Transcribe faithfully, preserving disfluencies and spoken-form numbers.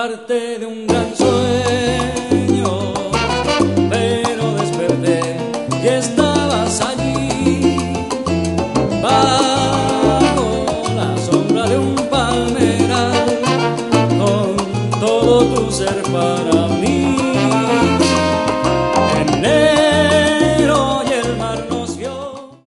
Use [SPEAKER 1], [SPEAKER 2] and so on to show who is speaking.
[SPEAKER 1] parte de un gran sueño, pero desperté y estabas allí, bajo la sombra de un palmeral, con todo tu ser para